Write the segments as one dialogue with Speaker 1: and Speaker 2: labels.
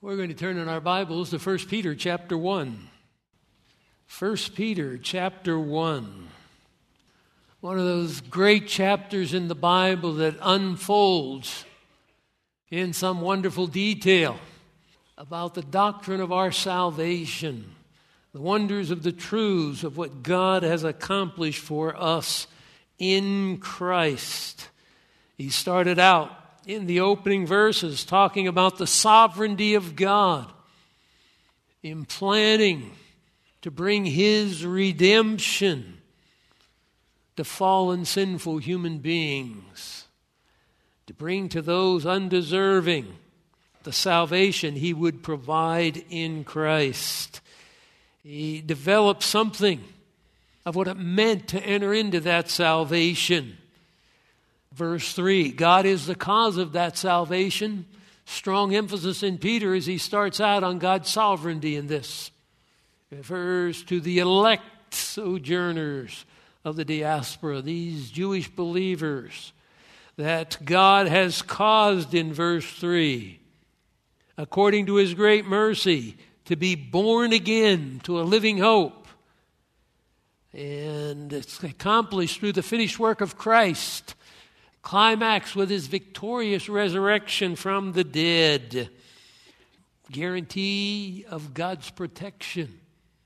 Speaker 1: We're going to turn in our Bibles to 1 Peter chapter 1. 1 Peter chapter 1. One of those great chapters in the Bible that unfolds in some wonderful detail about the doctrine of our salvation, the wonders of the truths of what God has accomplished for us in Christ. He started out in the opening verses talking about the sovereignty of God in planning to bring His redemption to fallen, sinful human beings, to bring to those undeserving the salvation He would provide in Christ. He developed something of what it meant to enter into that salvation. Verse 3, God is the cause of that salvation. Strong emphasis in Peter as he starts out on God's sovereignty in this. It refers to the elect sojourners of the diaspora, these Jewish believers that God has caused in verse 3, according to His great mercy, to be born again to a living hope. And it's accomplished through the finished work of Christ, climax with His victorious resurrection from the dead. Guarantee of God's protection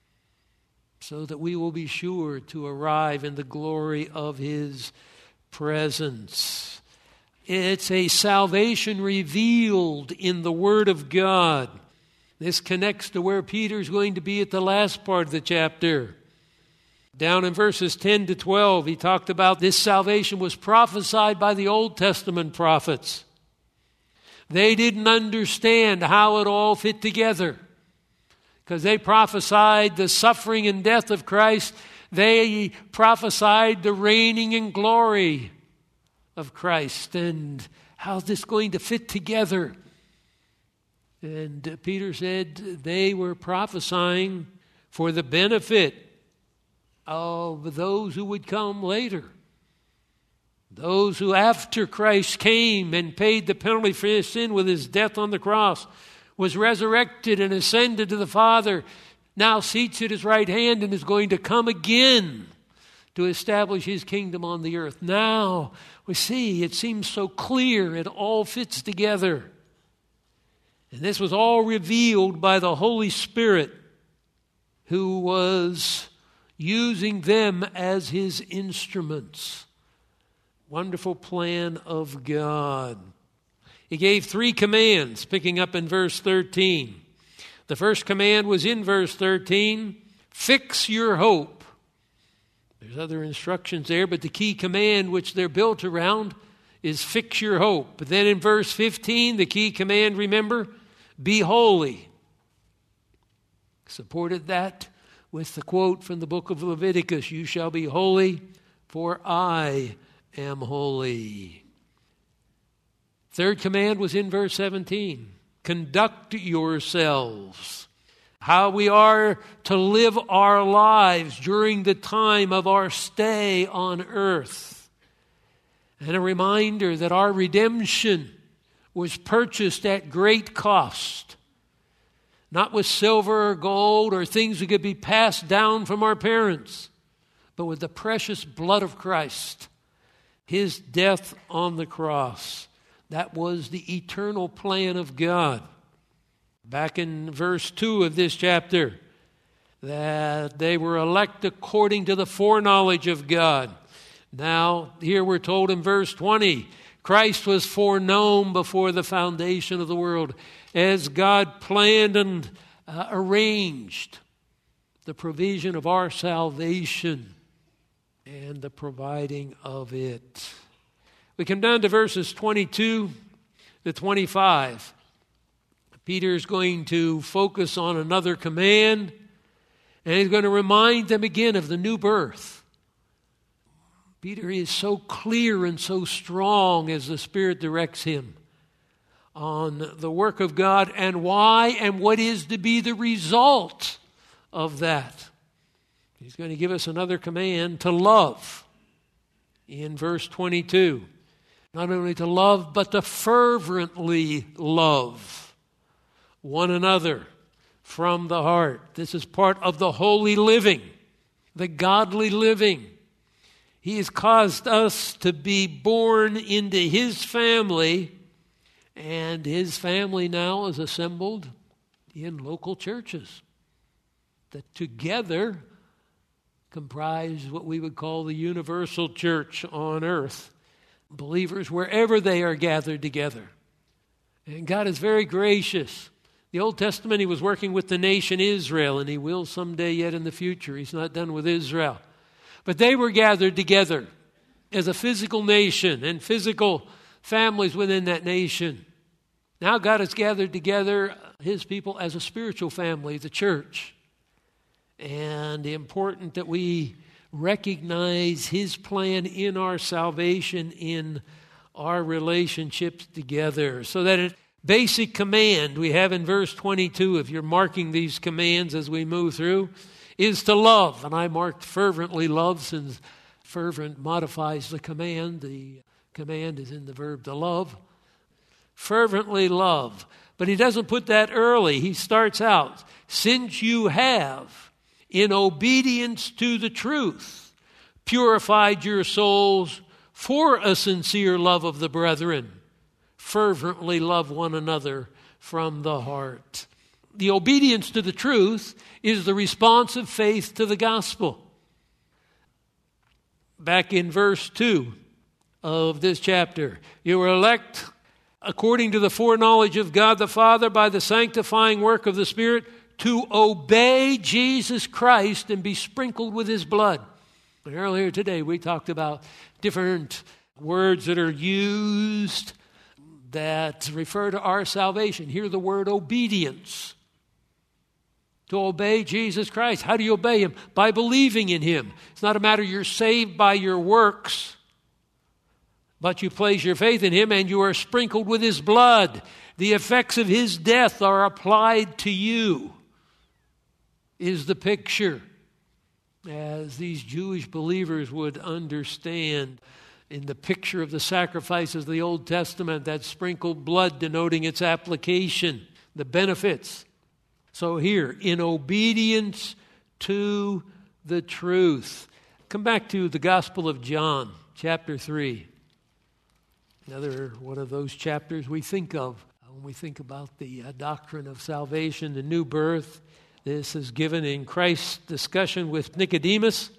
Speaker 1: so that we will be sure to arrive in the glory of His presence. It's a salvation revealed in the Word of God. This connects to where Peter's going to be at the last part of the chapter. Down in verses 10 to 12, he talked about this salvation was prophesied by the Old Testament prophets. They didn't understand how it all fit together because they prophesied the suffering and death of Christ. They prophesied the reigning in glory of Christ and how's this going to fit together. And Peter said they were prophesying for the benefit of those who would come later. Those who after Christ came and paid the penalty for his sin with His death on the cross, was resurrected and ascended to the Father, now seats at His right hand and is going to come again to establish His kingdom on the earth. Now we see it seems so clear, it all fits together. And this was all revealed by the Holy Spirit who was using them as His instruments. Wonderful plan of God. He gave 3 commands, picking up in verse 13. The first command was in verse 13, fix your hope. There's other instructions there, but the key command which they're built around is fix your hope. But then in verse 15, the key command, remember, be holy. Supported that with the quote from the book of Leviticus, you shall be holy, for I am holy. Third command was in verse 17. Conduct yourselves. How we are to live our lives during the time of our stay on earth. And a reminder that our redemption was purchased at great cost. Not with silver or gold or things that could be passed down from our parents, but with the precious blood of Christ, His death on the cross. That was the eternal plan of God. Back in verse 2 of this chapter, that they were elect according to the foreknowledge of God. Now, here we're told in verse 20, Christ was foreknown before the foundation of the world, as God planned and arranged the provision of our salvation and the providing of it. We come down to verses 22 to 25. Peter is going to focus on another command, and he's going to remind them again of the new birth. Peter is so clear and so strong as the Spirit directs him on the work of God and why and what is to be the result of that. He's going to give us another command to love in verse 22. Not only to love, but to fervently love one another from the heart. This is part of the holy living, the godly living. He has caused us to be born into His family, and His family now is assembled in local churches that together comprise what we would call the universal church on earth. Believers wherever they are gathered together. And God is very gracious. The Old Testament, He was working with the nation Israel, and He will someday yet in the future. He's not done with Israel. But they were gathered together as a physical nation and physical families within that nation. Now God has gathered together His people as a spiritual family, the church. And important that we recognize His plan in our salvation, in our relationships together. So that a basic command we have in verse 22, if you're marking these commands as we move through, is to love. And I marked fervently love, since fervent modifies the command. The command is in the verb to love. Fervently love. But He doesn't put that early. He starts out, since you have, in obedience to the truth, purified your souls for a sincere love of the brethren, fervently love one another from the heart. The obedience to the truth is the response of faith to the gospel. Back in verse 2 of this chapter, you were elect according to the foreknowledge of God the Father by the sanctifying work of the Spirit to obey Jesus Christ and be sprinkled with His blood. And earlier today we talked about different words that are used that refer to our salvation. Here the word obedience. To obey Jesus Christ. How do you obey Him? By believing in Him. It's not a matter you're saved by your works, but you place your faith in Him and you are sprinkled with His blood. The effects of His death are applied to you, is the picture, as these Jewish believers would understand in the picture of the sacrifices of the Old Testament, that sprinkled blood denoting its application, the benefits. So here, in obedience to the truth. Come back to the Gospel of John, chapter 3. Another one of those chapters we think of when we think about the doctrine of salvation, the new birth. This is given in Christ's discussion with Nicodemus.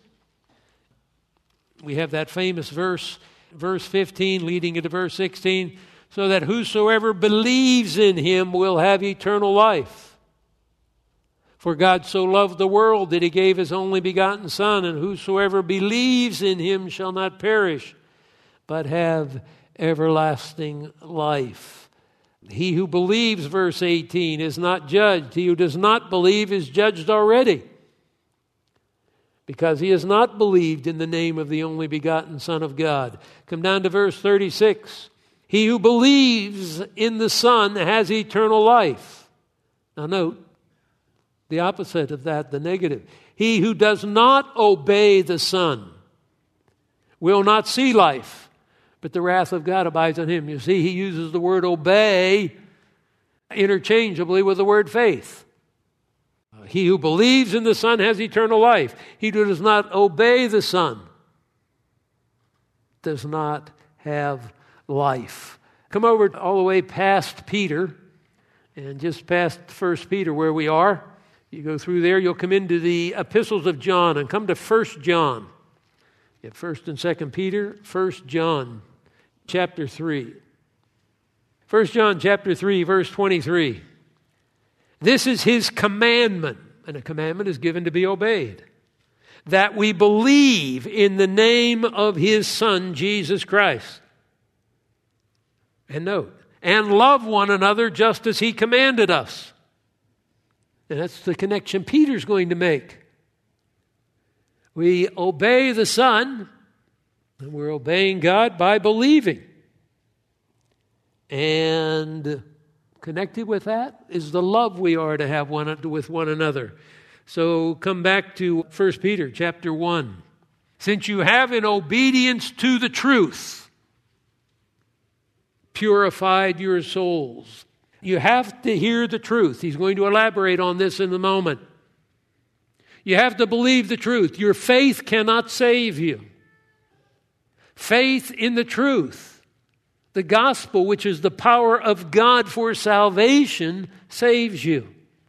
Speaker 1: We have that famous verse 15, leading into verse 16, so that whosoever believes in Him will have eternal life. For God so loved the world that He gave His only begotten Son, and whosoever believes in Him shall not perish, but have everlasting life. He who believes, verse 18, is not judged. He who does not believe is judged already, because he has not believed in the name of the only begotten Son of God. Come down to verse 36. He who believes in the Son has eternal life. Now note, the opposite of that, the negative. He who does not obey the Son will not see life, but the wrath of God abides on him. You see, he uses the word obey interchangeably with the word faith. He who believes in the Son has eternal life. He who does not obey the Son does not have life. Come over all the way past Peter, and just past 1 Peter where we are. You go through there, you'll come into the epistles of John and come to 1 John. You have 1 and 2 Peter, 1 John chapter 3. 1 John chapter 3, verse 23. This is His commandment, and a commandment is given to be obeyed, that we believe in the name of His Son, Jesus Christ. And note, and love one another just as He commanded us. And that's the connection Peter's going to make. We obey the Son, and we're obeying God by believing. And connected with that is the love we are to have with one another. So come back to 1 Peter chapter 1. Since you have in obedience to the truth purified your souls. You have to hear the truth. He's going to elaborate on this in a moment. You have to believe the truth. Your faith cannot save you. Faith in the truth, the gospel, which is the power of God for salvation, saves you.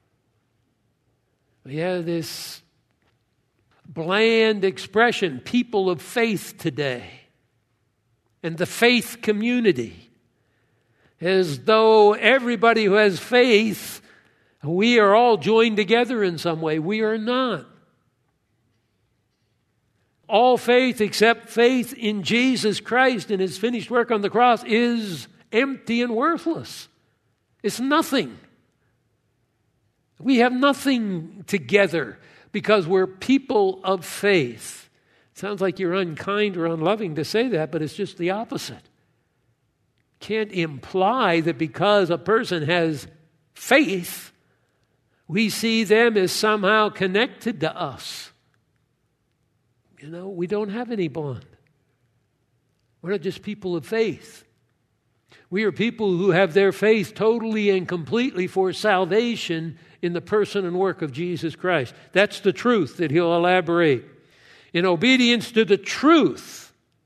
Speaker 1: We have this bland expression, people of faith today, and the faith community, as though everybody who has faith, we are all joined together in some way. We are not. All faith except faith in Jesus Christ and His finished work on the cross is empty and worthless. It's nothing. We have nothing together because we're people of faith. It sounds like you're unkind or unloving to say that, but it's just the opposite. Can't imply that because a person has faith, we see them as somehow connected to us. We don't have any bond. We're not just people of faith. We are people who have their faith totally and completely for salvation in the person and work of Jesus Christ. That's the truth that He'll elaborate. In obedience to the truth,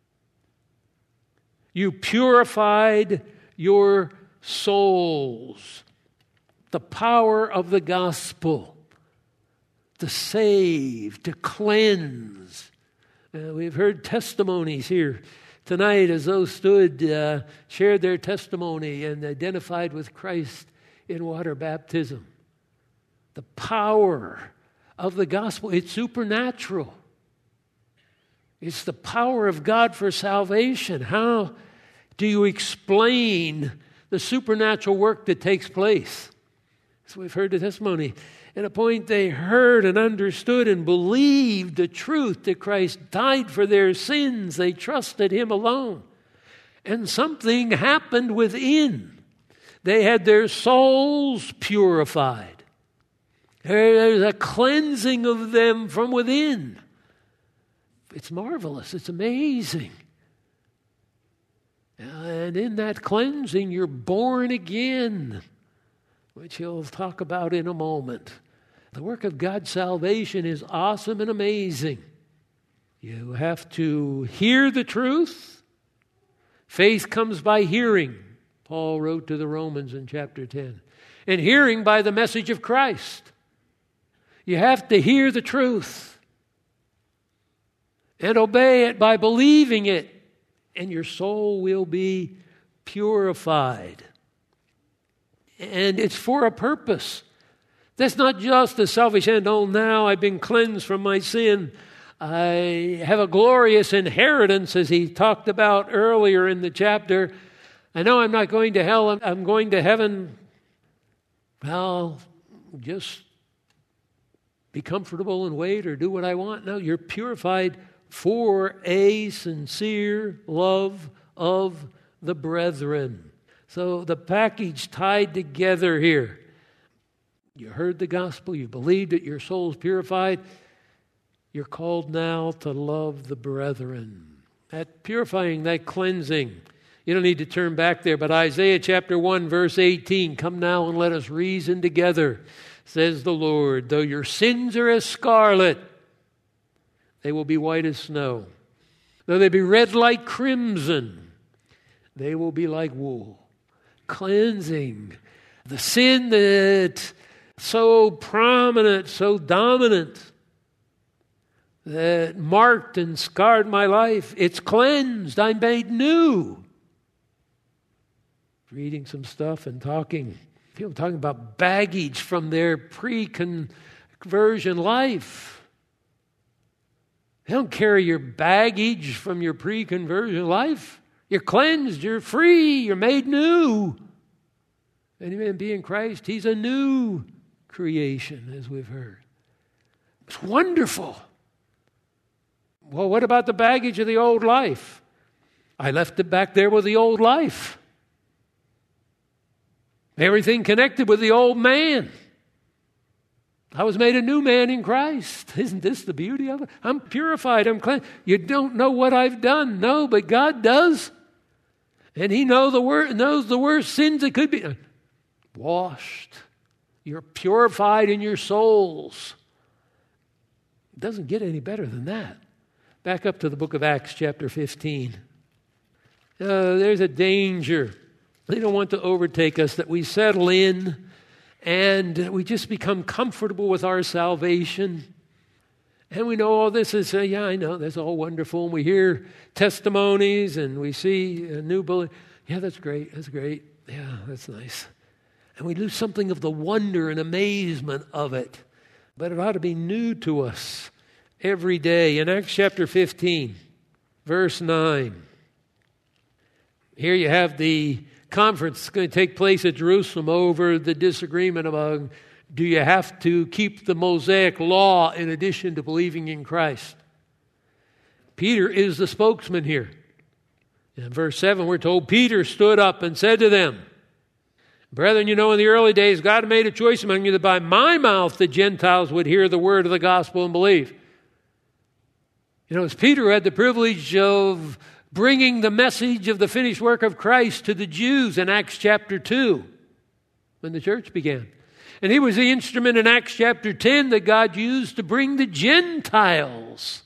Speaker 1: you purified your souls. The power of the gospel to save, to cleanse. We've heard testimonies here tonight as those stood, shared their testimony and identified with Christ in water baptism. The power of the gospel, it's supernatural. It's the power of God for salvation. How do you explain the supernatural work that takes place? So we've heard the testimony. At a point they heard and understood and believed the truth that Christ died for their sins. They trusted Him alone. And something happened within. They had their souls purified. There's a cleansing of them from within. It's marvelous. It's amazing. And in that cleansing, you're born again, which he'll talk about in a moment. The work of God's salvation is awesome and amazing. You have to hear the truth. Faith comes by hearing, Paul wrote to the Romans in chapter 10. And hearing by the message of Christ. You have to hear the truth and obey it by believing it, and your soul will be purified. And it's for a purpose. That's not just a selfish end. Oh, now I've been cleansed from my sin. I have a glorious inheritance, as he talked about earlier in the chapter. I know I'm not going to hell. I'm going to heaven. Well, just be comfortable and wait or do what I want. No, you're purified for a sincere love of the brethren. So the package tied together here. You heard the gospel, you believed it, your soul's purified. You're called now to love the brethren. That purifying, that cleansing. You don't need to turn back there, but Isaiah chapter 1, verse 18, come now and let us reason together, says the Lord. Though your sins are as scarlet, they will be white as snow. Though they be red like crimson, they will be like wool. Cleansing. The sin that so prominent, so dominant, that marked and scarred my life, it's cleansed. I'm made new. Reading some stuff and talking. People talking about baggage from their pre-conversion life. They don't carry your baggage from your pre-conversion life. You're cleansed, you're free, you're made new. Any man be in Christ, he's a new creation, as we've heard. It's wonderful. Well, what about the baggage of the old life? I left it back there with the old life. Everything connected with the old man. I was made a new man in Christ. Isn't this the beauty of it? I'm purified. I'm cleansed. You don't know what I've done. No, but God does. And He knows the worst sins that could be. washed. You're purified in your souls. It doesn't get any better than that. Back up to the book of Acts chapter 15. There's a danger. They don't want to overtake us, that we settle in and we just become comfortable with our salvation. And we know all this is, yeah, I know, that's all wonderful. And we hear testimonies and we see a new believer. Yeah, that's great. Yeah, that's nice. And we lose something of the wonder and amazement of it. But it ought to be new to us every day. In Acts chapter 15, verse 9, here you have the conference that's going to take place at Jerusalem over the disagreement about, do you have to keep the Mosaic law in addition to believing in Christ? Peter is the spokesman here. In verse 7, we're told, Peter stood up and said to them, brethren, you know, in the early days, God made a choice among you that by my mouth the Gentiles would hear the word of the gospel and believe. You know, it's Peter who had the privilege of bringing the message of the finished work of Christ to the Jews in Acts chapter 2, when the church began. And he was the instrument in Acts chapter 10 that God used to bring the Gentiles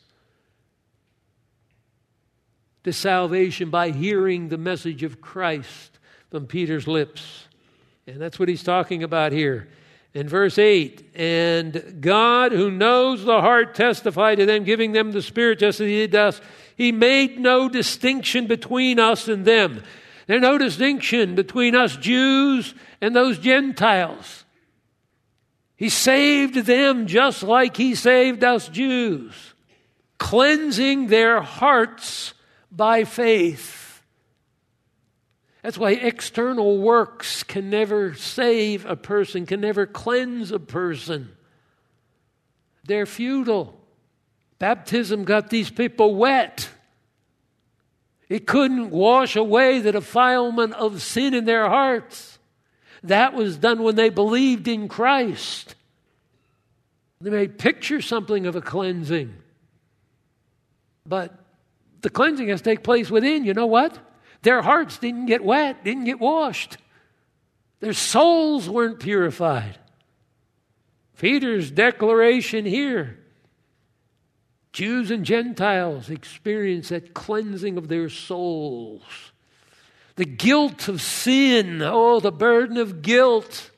Speaker 1: to salvation by hearing the message of Christ from Peter's lips. And that's what he's talking about here. In verse 8, and God, who knows the heart, testified to them, giving them the Spirit just as he did us. He made no distinction between us and them. There's no distinction between us Jews and those Gentiles. He saved them just like he saved us Jews, cleansing their hearts by faith. That's why external works can never save a person, can never cleanse a person. They're futile. Baptism got these people wet. It couldn't wash away the defilement of sin in their hearts. That was done when they believed in Christ. They may picture something of a cleansing. But the cleansing has to take place within. You know what? Their hearts didn't get wet, didn't get washed. Their souls weren't purified. Peter's declaration here, Jews and Gentiles experience that cleansing of their souls. The guilt of sin, the burden of guilt,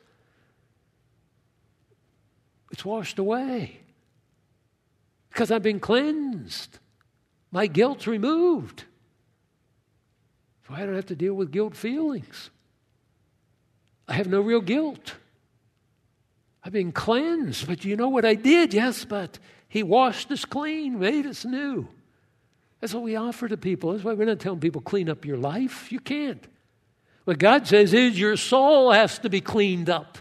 Speaker 1: it's washed away because I've been cleansed. My guilt's removed. So I don't have to deal with guilt feelings. I have no real guilt. I've been cleansed. But you know what I did? Yes, but he washed us clean, made us new. That's what we offer to people. That's why we're not telling people, clean up your life. You can't. What God says is your soul has to be cleaned up.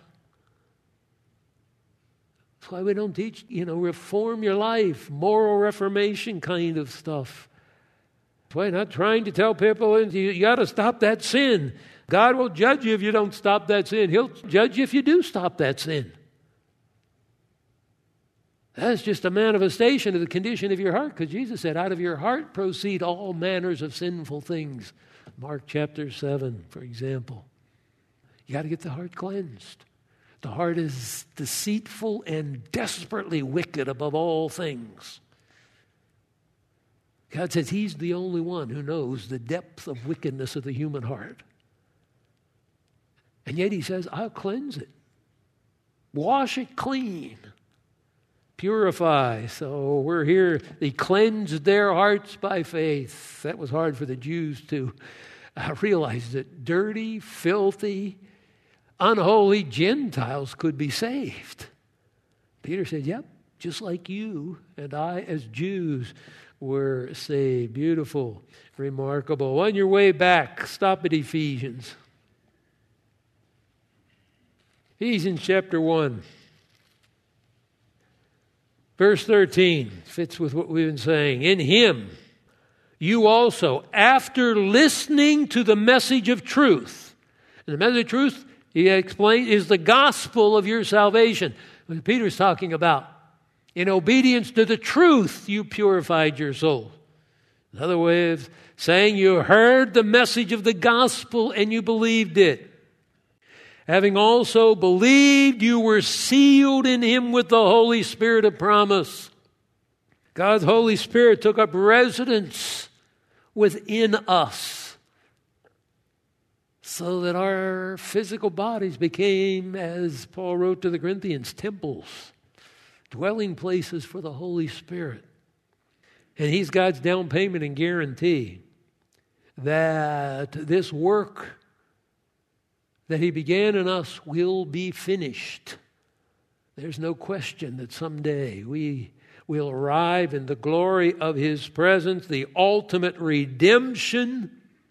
Speaker 1: That's why we don't teach, reform your life, moral reformation kind of stuff. That's why I'm not trying to tell people, you got to stop that sin. God will judge you if you don't stop that sin. He'll judge you if you do stop that sin. That's just a manifestation of the condition of your heart, because Jesus said, out of your heart proceed all manners of sinful things. Mark chapter 7, for example. You got to get the heart cleansed. The heart is deceitful and desperately wicked above all things. God says he's the only one who knows the depth of wickedness of the human heart. And yet he says, I'll cleanse it. Wash it clean. Purify. So we're here. They cleansed their hearts by faith. That was hard for the Jews to realize that dirty, filthy, unholy Gentiles could be saved. Peter said, yep, just like you and I as Jews were saved. Beautiful, remarkable. On your way back, stop at Ephesians. Ephesians chapter 1. Verse 13 fits with what we've been saying. In him, you also, after listening to the message of truth, and the message of truth, he explained, is the gospel of your salvation. What Peter's talking about. In obedience to the truth, you purified your soul. Another way of saying you heard the message of the gospel and you believed it. Having also believed, you were sealed in him with the Holy Spirit of promise. God's Holy Spirit took up residence within us so that our physical bodies became, as Paul wrote to the Corinthians, temples, dwelling places for the Holy Spirit. And he's God's down payment and guarantee that this work that he began in us will be finished. There's no question that someday we will arrive in the glory of his presence, the ultimate redemption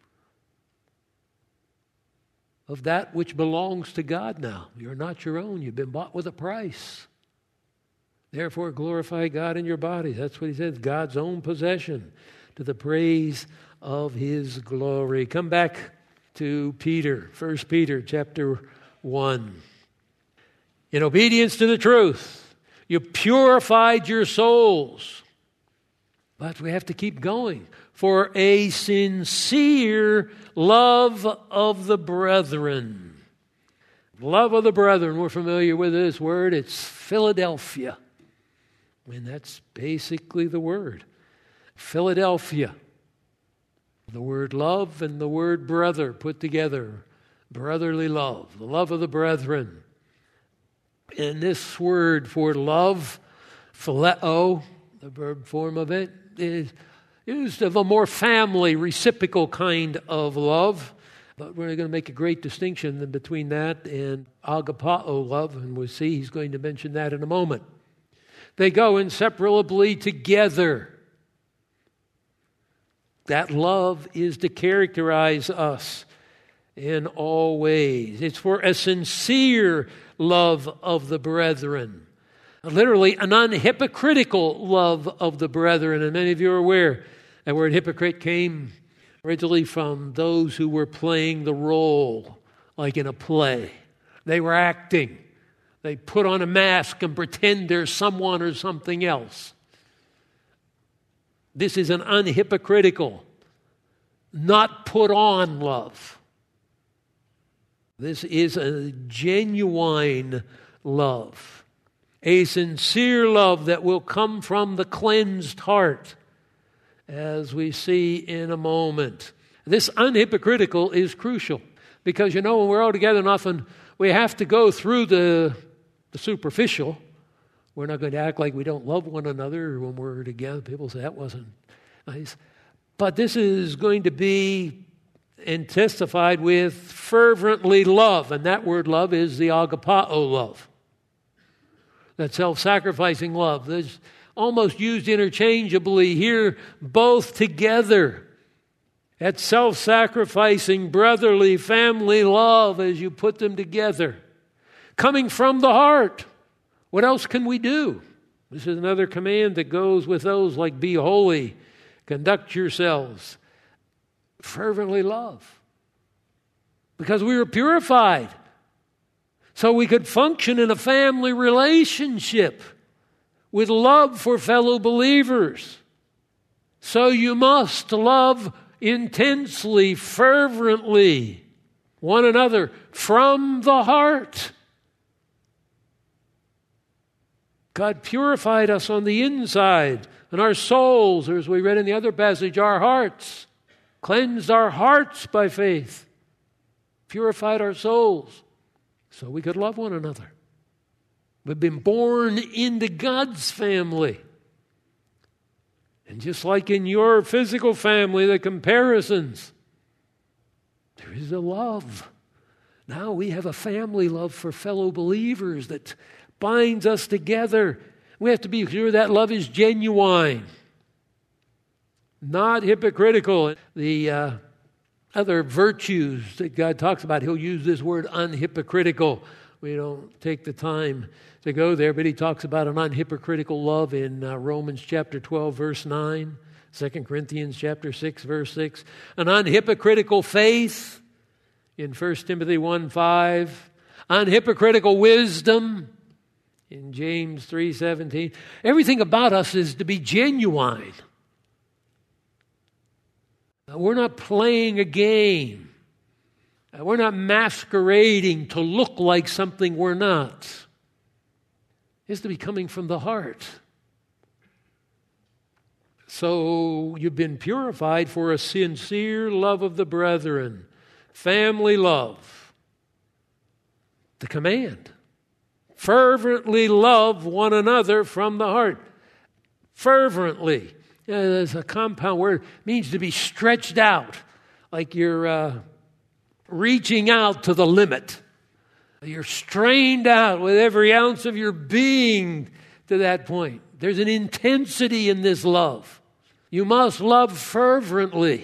Speaker 1: of that which belongs to God now. You're not your own. You've been bought with a price. Therefore, glorify God in your body. That's what he says, God's own possession, to the praise of his glory. Come back to Peter, 1 Peter chapter 1. In obedience to the truth, you purified your souls. But we have to keep going. For a sincere love of the brethren. Love of the brethren, we're familiar with this word. It's Philadelphia. And that's basically the word. Philadelphia. The word love and the word brother put together. Brotherly love. The love of the brethren. And this word for love, phileo, the verb form of it, is used of a more family, reciprocal kind of love. But we're going to make a great distinction between that and agapao love, and we'll see he's going to mention that in a moment. They go inseparably together. That love is to characterize us in all ways. It's for a sincere love of the brethren. Literally, an unhypocritical love of the brethren. And many of you are aware that word hypocrite came originally from those who were playing the role, like in a play. They were acting. They put on a mask and pretend they're someone or something else. This is an unhypocritical, not put on love. This is a genuine love. A sincere love that will come from the cleansed heart, as we see in a moment. This unhypocritical is crucial because, when we're all together, often we have to go through the superficial. We're not going to act like we don't love one another when we're together. People say, that wasn't nice. But this is going to be testified with fervently love. And that word love is the agapao love. That self-sacrificing love. That's almost used interchangeably here, both together. That self-sacrificing, brotherly, family love as you put them together. Coming from the heart. What else can we do? This is another command that goes with those like be holy, conduct yourselves. Fervently love. Because we were purified. So we could function in a family relationship with love for fellow believers. So you must love intensely, fervently one another from the heart. God purified us on the inside, and our souls, or as we read in the other passage, our hearts, cleansed our hearts by faith, purified our souls, so we could love one another. We've been born into God's family. And just like in your physical family, the comparisons, there is a love. Now we have a family love for fellow believers that binds us together. We have to be sure that love is genuine, not hypocritical. The other virtues that God talks about, he'll use this word unhypocritical. We don't take the time to go there, but he talks about an unhypocritical love in Romans chapter 12, verse 9, 2 Corinthians chapter 6, verse 6, an unhypocritical faith in 1 Timothy 1, 5, unhypocritical wisdom in James 3:17. Everything about us is to be genuine. We're not playing a game. We're not masquerading to look like something we're not. It's to be coming from the heart. So you've been purified for a sincere love of the brethren, family love. The command. Fervently love one another from the heart. Fervently. There's a compound word. It means to be stretched out, like you're reaching out to the limit. You're strained out with every ounce of your being to that point. There's an intensity in this love. You must love fervently.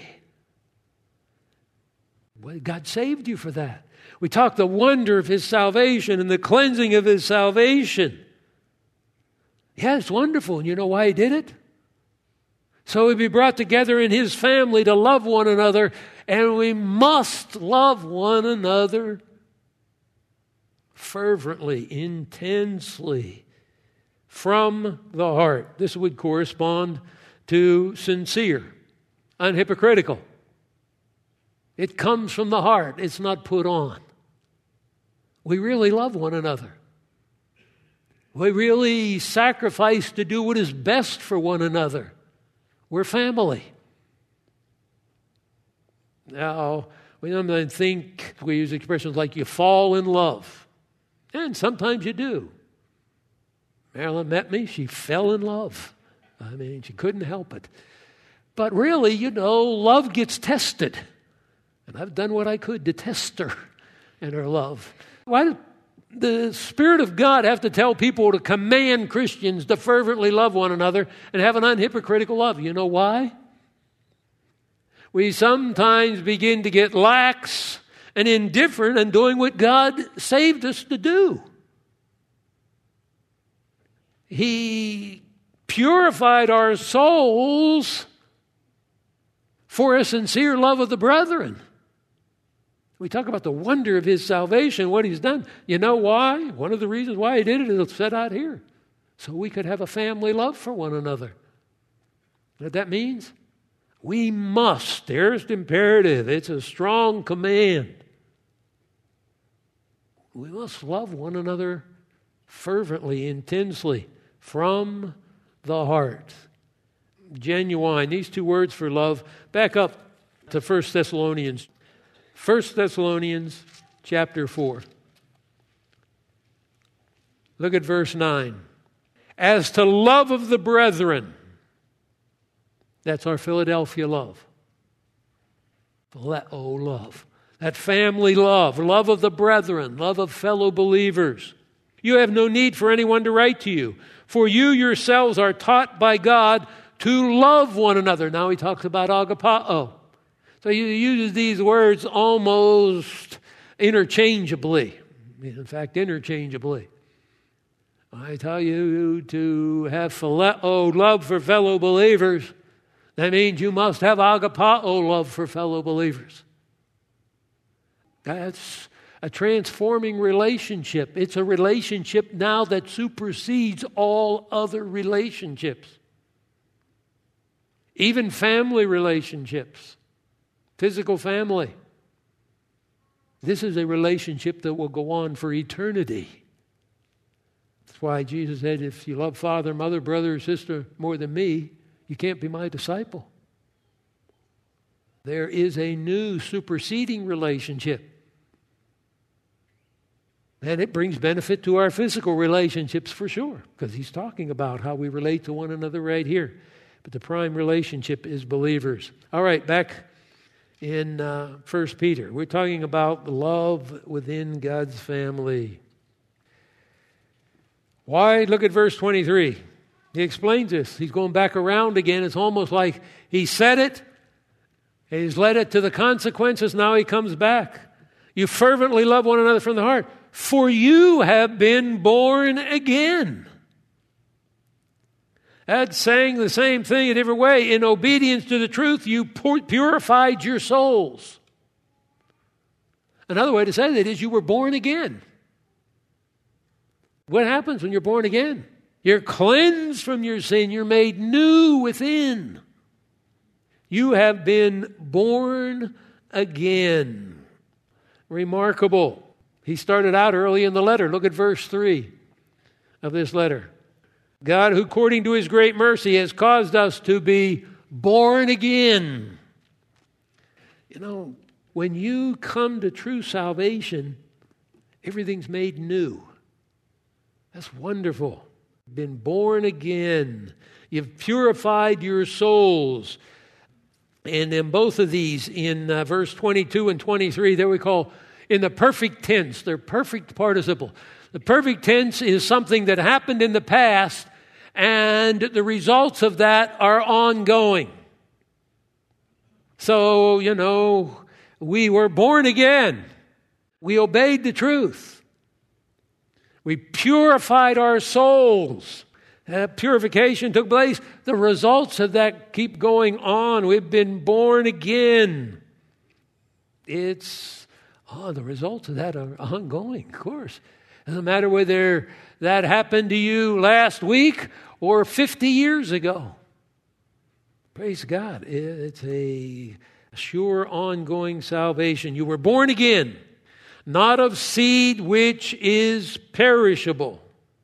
Speaker 1: Well, God saved you for that. We talk the wonder of His salvation and the cleansing of His salvation. Yeah, it's wonderful. And you know why He did it? So we'd be brought together in His family to love one another, and we must love one another fervently, intensely, from the heart. This would correspond to sincere, unhypocritical. It comes from the heart. It's not put on. We really love one another. We really sacrifice to do what is best for one another. We're family. Now, we sometimes think, we use expressions like you fall in love. And sometimes you do. Marilyn met me, she fell in love. I mean, she couldn't help it. But really, love gets tested. And I've done what I could to test her and her love. Why does the Spirit of God have to tell people to command Christians to fervently love one another and have an unhypocritical love? You know why? We sometimes begin to get lax and indifferent in doing what God saved us to do. He purified our souls for a sincere love of the brethren. We talk about the wonder of His salvation, what He's done. You know why? One of the reasons why He did it is set out here. So we could have a family love for one another. You know what that means? We must. There's the imperative. It's a strong command. We must love one another fervently, intensely, from the heart. Genuine. These two words for love. Back up to 1 Thessalonians. 1 Thessalonians chapter 4. Look at verse 9. As to love of the brethren. That's our Philadelphia love. Love. That family love. Love of the brethren. Love of fellow believers. You have no need for anyone to write to you. For you yourselves are taught by God to love one another. Now he talks about agapao. So he uses these words almost interchangeably. In fact, interchangeably. I tell you to have phileo, love for fellow believers. That means you must have agapao, love for fellow believers. That's a transforming relationship. It's a relationship now that supersedes all other relationships. Even family relationships. Physical family. This is a relationship that will go on for eternity. That's why Jesus said, if you love father, mother, brother, or sister more than me, you can't be my disciple. There is a new superseding relationship. And it brings benefit to our physical relationships for sure, because he's talking about how we relate to one another right here. But the prime relationship is believers. All right, back in 1 Peter. We're talking about love within God's family. Why? Look at verse 23. He explains this. He's going back around again. It's almost like he said it, and he's led it to the consequences. Now he comes back. You fervently love one another from the heart, for you have been born again. That's saying the same thing a different way. In obedience to the truth, you purified your souls. Another way to say that is you were born again. What happens when you're born again? You're cleansed from your sin. You're made new within. You have been born again. Remarkable. He started out early in the letter. Look at verse 3 of this letter. God, who according to his great mercy has caused us to be born again. You know, when you come to true salvation, everything's made new. That's wonderful. Been born again. You've purified your souls. And in both of these, in verse 22 and 23, that we call in the perfect tense. They're perfect participle. The perfect tense is something that happened in the past, and the results of that are ongoing. So, you know, we were born again. We obeyed the truth. We purified our souls. Purification took place. The results of that keep going on. We've been born again. The results of that are ongoing, of course. It doesn't matter whether that happened to you last week or 50 years ago. Praise God. It's a sure ongoing salvation. You were born again, not of seed which is perishable.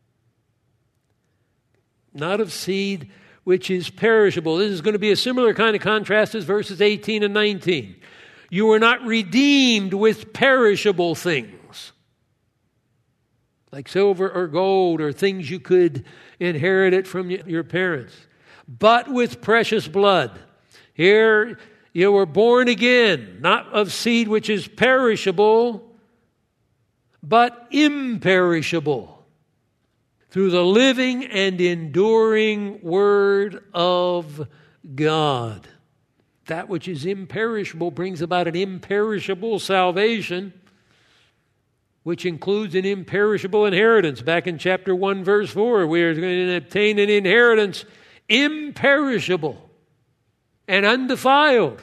Speaker 1: Not of seed which is perishable. This is going to be a similar kind of contrast as verses 18 and 19. You were not redeemed with perishable things, like silver or gold or things you could inherit it from your parents, but with precious blood. Here you were born again, not of seed which is perishable, but imperishable, through the living and enduring Word of God. That which is imperishable brings about an imperishable salvation, which includes an imperishable inheritance. Back in chapter 1, verse 4, we are going to obtain an inheritance imperishable and undefiled.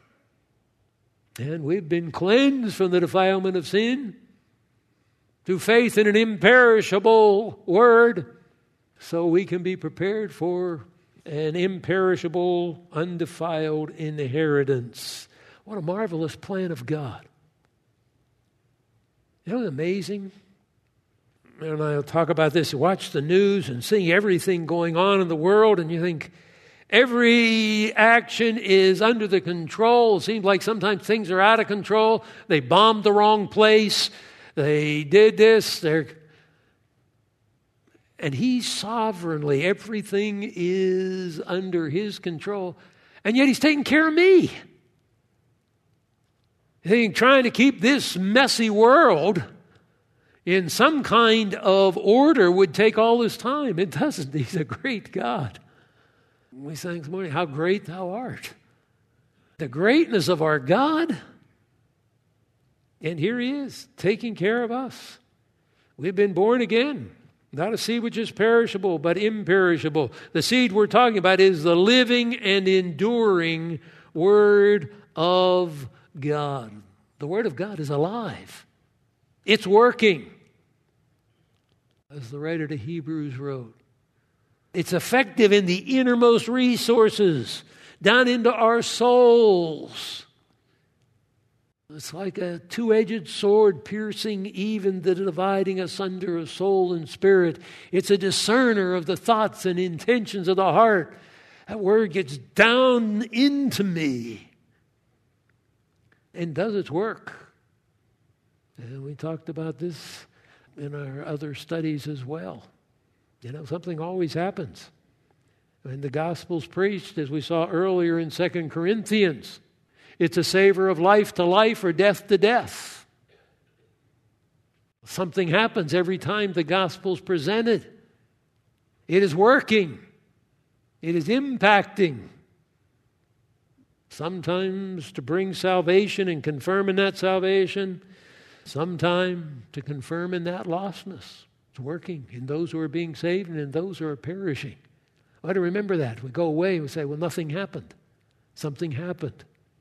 Speaker 1: And we've been cleansed from the defilement of sin through faith in an imperishable Word, so we can be prepared for an imperishable, undefiled inheritance. What a marvelous plan of God. You know what's amazing? And I'll talk about this. You watch the news and see everything going on in the world, and you think every action is under the control. It seems like sometimes things are out of control. They bombed the wrong place. They did this. And He's sovereignly, everything is under His control. And yet He's taking care of me. Trying to keep this messy world in some kind of order would take all this time. It doesn't. He's a great God. We sang this morning, how great Thou art. The greatness of our God. And here He is, taking care of us. We've been born again. Not a seed which is perishable, but imperishable. The seed we're talking about is the living and enduring Word of God. The Word of God is alive. It's working. As the writer to Hebrews wrote, it's effective in the innermost resources, down into our souls. It's like a two-edged sword piercing even the dividing asunder of soul and spirit. It's a discerner of the thoughts and intentions of the heart. That Word gets down into me and does its work. And we talked about this in our other studies as well. You know, something always happens. When the gospel's preached, as we saw earlier in 2 Corinthians, it's a savor of life to life or death to death. Something happens every time the gospel's presented. It is working. It is impacting. Sometimes to bring salvation and confirm in that salvation. Sometimes to confirm in that lostness. It's working in those who are being saved and in those who are perishing. I ought to remember that. We go away and we say, well, nothing happened. Something happened.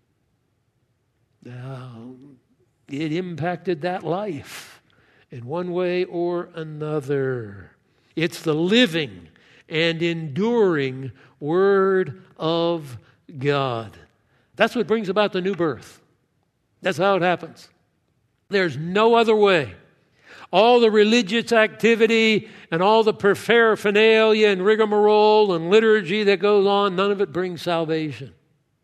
Speaker 1: It impacted that life in one way or another. It's the living and enduring Word of God. That's what brings about the new birth. That's how it happens. There's no other way. All the religious activity and all the paraphernalia and rigmarole and liturgy that goes on, none of it brings salvation.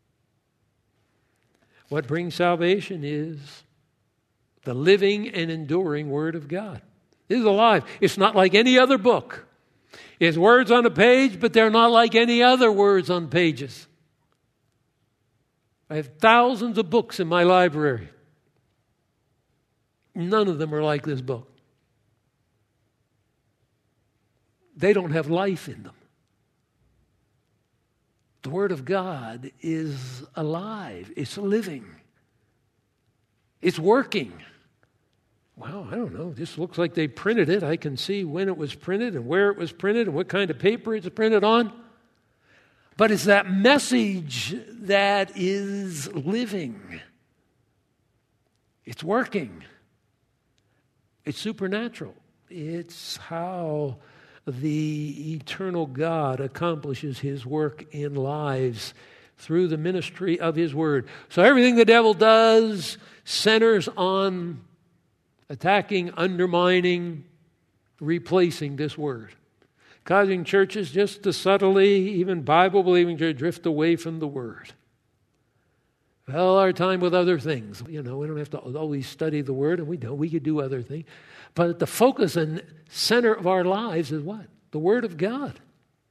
Speaker 1: What brings salvation is the living and enduring Word of God. This is alive. It's not like any other book. It's words on a page, but they're not like any other words on pages. I have thousands of books in my library. None of them are like this book. They don't have life in them. The Word of God is alive. It's living. It's working. Well, I don't know. This looks like they printed it. I can see when it was printed and where it was printed and what kind of paper it's printed on. But it's that message that is living. It's working. It's supernatural. It's how the eternal God accomplishes His work in lives through the ministry of His Word. So everything the devil does centers on attacking, undermining, replacing this Word, causing churches just to subtly, even Bible-believing churches, drift away from the Word. Well, our time with other things. We don't have to always study the Word, and we don't. We could do other things. But the focus and center of our lives is what? The Word of God.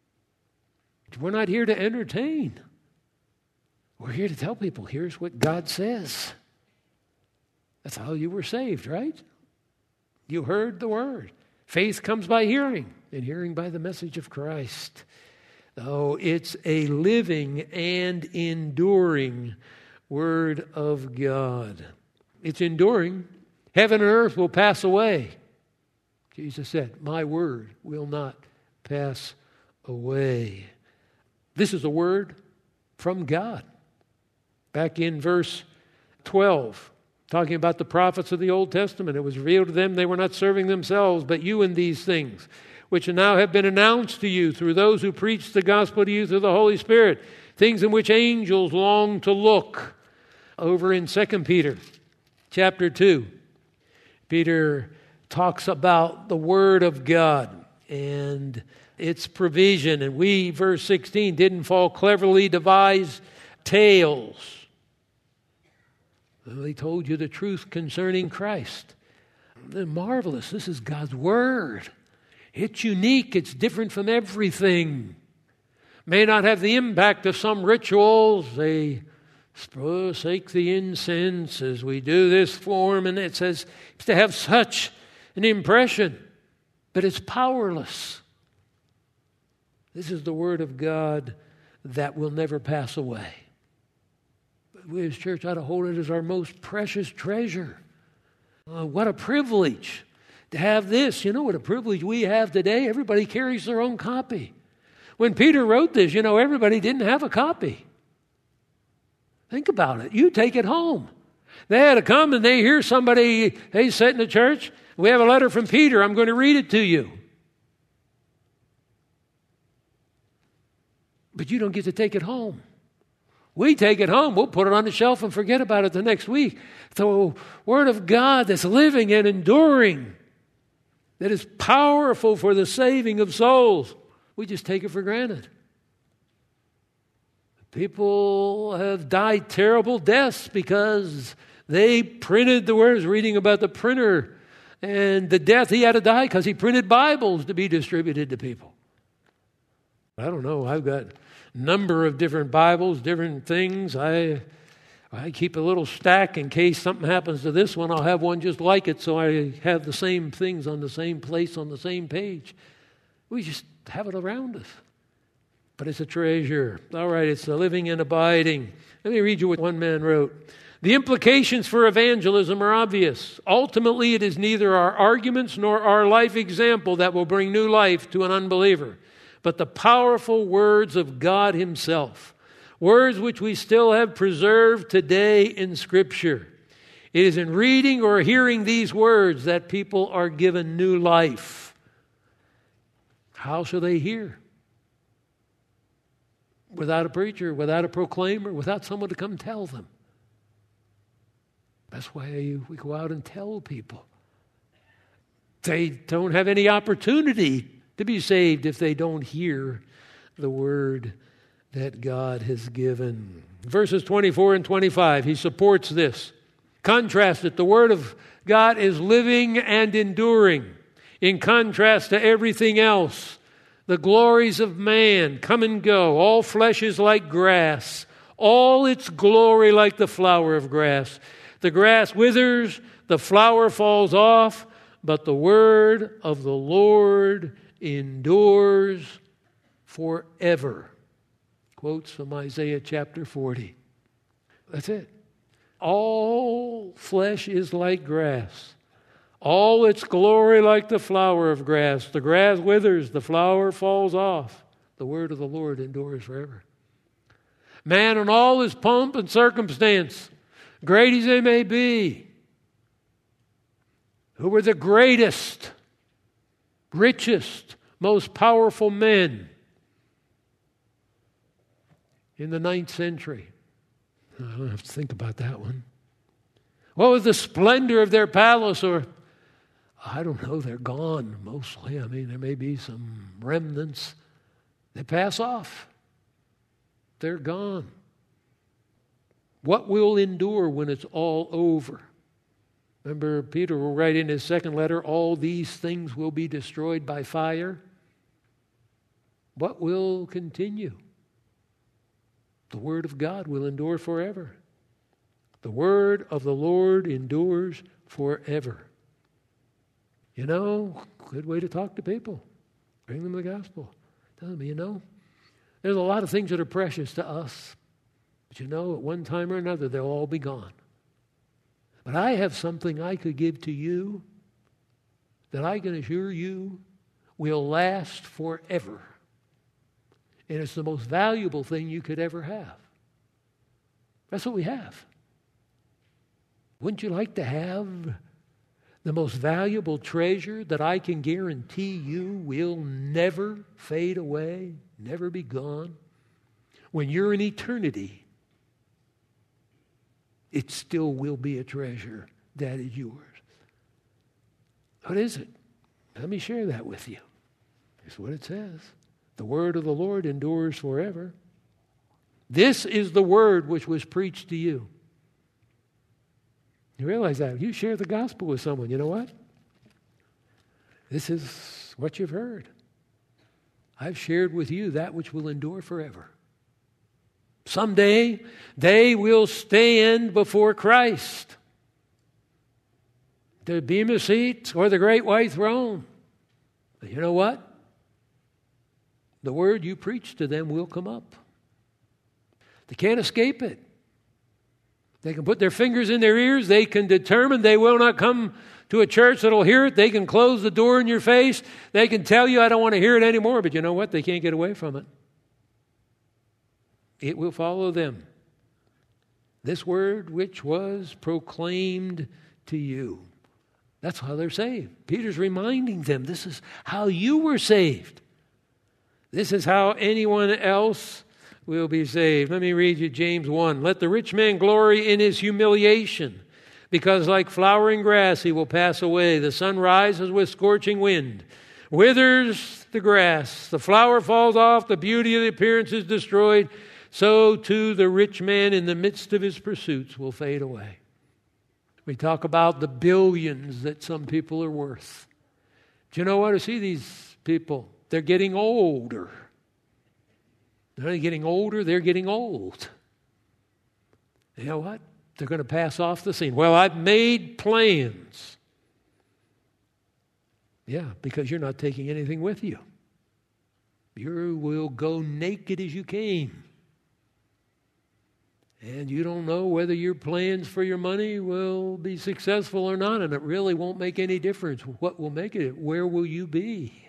Speaker 1: We're not here to entertain. We're here to tell people, here's what God says. That's how you were saved, right? You heard the Word. Faith comes by hearing, and hearing by the message of Christ. Oh, it's a living and enduring Word of God. It's enduring. Heaven and earth will pass away. Jesus said, my word will not pass away. This is a word from God. Back in verse 12, talking about the prophets of the Old Testament, it was revealed to them they were not serving themselves, but you in these things, which now have been announced to you through those who preach the gospel to you through the Holy Spirit, things in which angels long to look. Over in 2 Peter chapter 2, Peter talks about the Word of God and its provision. And we, verse 16, didn't fall cleverly devised tales. Well, he told you the truth concerning Christ. They're marvelous. This is God's Word. It's unique. It's different from everything. May not have the impact of some rituals. They forsake the incense as we do this form, and it says to have such an impression, but it's powerless. This is the Word of God that will never pass away. But we as church ought to hold it as our most precious treasure. What a privilege to have this. You know what a privilege we have today? Everybody carries their own copy. When Peter wrote this, everybody didn't have a copy. Think about it. You take it home. They had to come and they hear somebody, they sit in the church. We have a letter from Peter. I'm going to read it to you. But you don't get to take it home. We take it home. We'll put it on the shelf and forget about it the next week. The Word of God that's living and enduring, that is powerful for the saving of souls, we just take it for granted. People have died terrible deaths because they printed the words, reading about the printer and the death he had to die because he printed Bibles to be distributed to people. I don't know. I've got a number of different Bibles, different things. I keep a little stack in case something happens to this one. I'll have one just like it so I have the same things on the same place, on the same page. We just have it around us. But it's a treasure. All right, it's a living and abiding. Let me read you what one man wrote. The implications for evangelism are obvious. Ultimately, it is neither our arguments nor our life example that will bring new life to an unbeliever, but the powerful words of God Himself, words which we still have preserved today in Scripture. It is in reading or hearing these words that people are given new life. How shall they hear? Without a preacher, without a proclaimer, without someone to come tell them. That's why we go out and tell people. They don't have any opportunity to be saved if they don't hear the word that God has given. Verses 24 and 25, he supports this. Contrast it. The word of God is living and enduring. In contrast to everything else, the glories of man come and go. All flesh is like grass, all its glory like the flower of grass. The grass withers, the flower falls off, but the word of the Lord endures forever. Quotes from Isaiah chapter 40. That's it. All flesh is like grass. All its glory like the flower of grass. The grass withers, the flower falls off. The word of the Lord endures forever. Man in all his pomp and circumstance, great as they may be, who were the greatest, richest, most powerful men in the 9th century. I don't have to think about that one. What was the splendor of their palace? Or, I don't know, they're gone mostly. I mean, there may be some remnants. They pass off. They're gone. What will endure when it's all over? Remember, Peter will write in his second letter, all these things will be destroyed by fire. What will continue? The word of God will endure forever. The word of the Lord endures forever. You know, good way to talk to people. Bring them the gospel. Tell them, you know, there's a lot of things that are precious to us. But you know, at one time or another, they'll all be gone. But I have something I could give to you that I can assure you will last forever. And it's the most valuable thing you could ever have. That's what we have. Wouldn't you like to have the most valuable treasure that I can guarantee you will never fade away, never be gone? When you're in eternity, it still will be a treasure that is yours. What is it? Let me share that with you. Here's what it says. The word of the Lord endures forever. This is the word which was preached to you. You realize that. If you share the gospel with someone, you know what? This is what you've heard. I've shared with you that which will endure forever. Someday, they will stand before Christ. The bema seat or the great white throne. But you know what? The word you preach to them will come up. They can't escape it. They can put their fingers in their ears. They can determine they will not come to a church that will hear it. They can close the door in your face. They can tell you, I don't want to hear it anymore. But you know what? They can't get away from it. It will follow them. This word which was proclaimed to you. That's how they're saved. Peter's reminding them, this is how you were saved. This is how anyone else will be saved. Let me read you James 1. Let the rich man glory in his humiliation, because like flowering grass he will pass away. The sun rises with scorching wind, withers the grass, the flower falls off, the beauty of the appearance is destroyed. So too the rich man in the midst of his pursuits will fade away. We talk about the billions that some people are worth. Do you know what? I see these people. They're getting older. They're not getting older, they're getting old. You know what? They're going to pass off the scene. Well, I've made plans. Yeah, because you're not taking anything with you. You will go naked as you came. And you don't know whether your plans for your money will be successful or not, and it really won't make any difference. What will make it? Where will you be?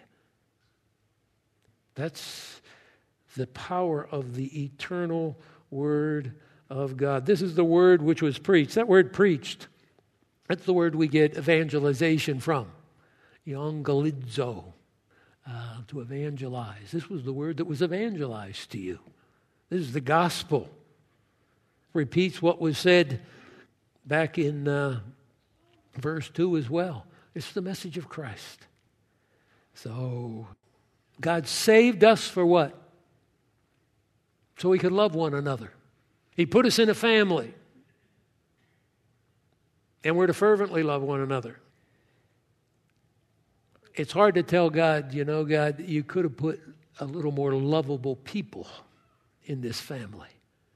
Speaker 1: That's the power of the eternal Word of God. This is the word which was preached. That word preached, that's the word we get evangelization from. Evangelizo, to evangelize. This was the word that was evangelized to you. This is the gospel. Repeats what was said back in verse 2 as well. It's the message of Christ. So God saved us for what? So we could love one another. He put us in a family. And we're to fervently love one another. It's hard to tell God, God, you could have put a little more lovable people in this family.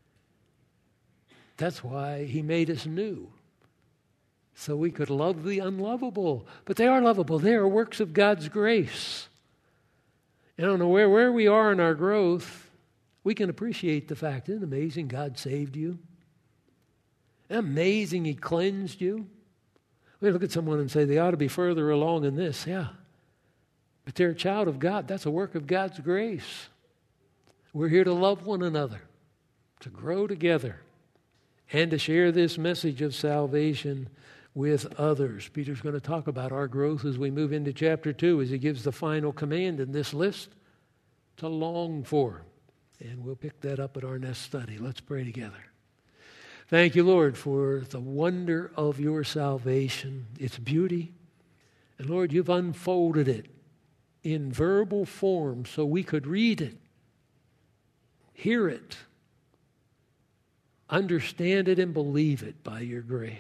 Speaker 1: That's why He made us new. So we could love the unlovable. But they are lovable. They are works of God's grace. I don't know where we are in our growth, we can appreciate the fact, isn't it amazing God saved you? Isn't it amazing He cleansed you? We look at someone and say they ought to be further along in this. Yeah. But they're a child of God. That's a work of God's grace. We're here to love one another, to grow together, and to share this message of salvation with others. Peter's going to talk about our growth as we move into chapter 2, as he gives the final command in this list to long for. And we'll pick that up at our next study. Let's pray together. Thank you, Lord, for the wonder of your salvation, its beauty. And Lord, you've unfolded it in verbal form so we could read it, hear it, understand it, and believe it by your grace.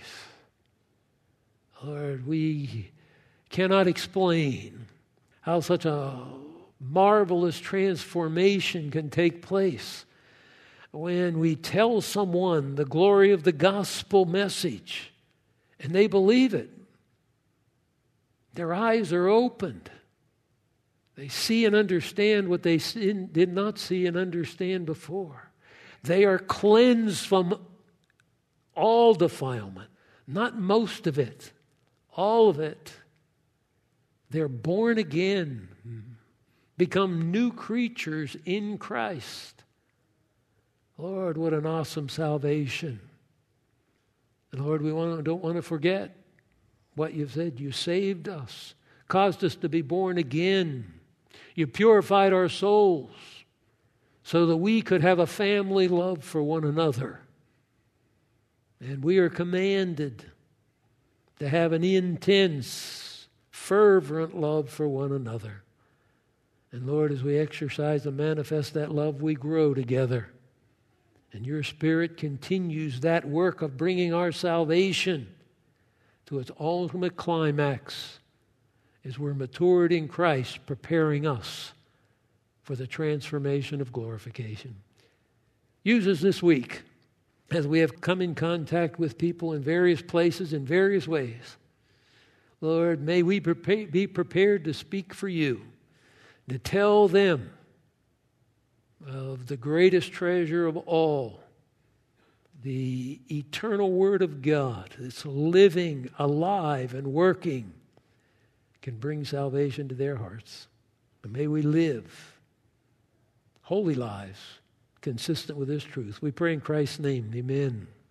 Speaker 1: Lord, we cannot explain how such a marvelous transformation can take place when we tell someone the glory of the gospel message and they believe it. Their eyes are opened. They see and understand what they did not see and understand before. They are cleansed from all defilement, not most of it, all of it. They're born again, become new creatures in Christ. Lord, what an awesome salvation. And Lord, we don't want to forget what you've said. You saved us, caused us to be born again. You purified our souls so that we could have a family love for one another. And we are commanded to have an intense, fervent love for one another. And Lord, as we exercise and manifest that love, we grow together. And your Spirit continues that work of bringing our salvation to its ultimate climax as we're matured in Christ, preparing us for the transformation of glorification. Use us this week as we have come in contact with people in various places in various ways. Lord, may we be prepared to speak for you, to tell them of the greatest treasure of all, the eternal Word of God that's living, alive, and working, can bring salvation to their hearts. And may we live holy lives consistent with this truth. We pray in Christ's name. Amen.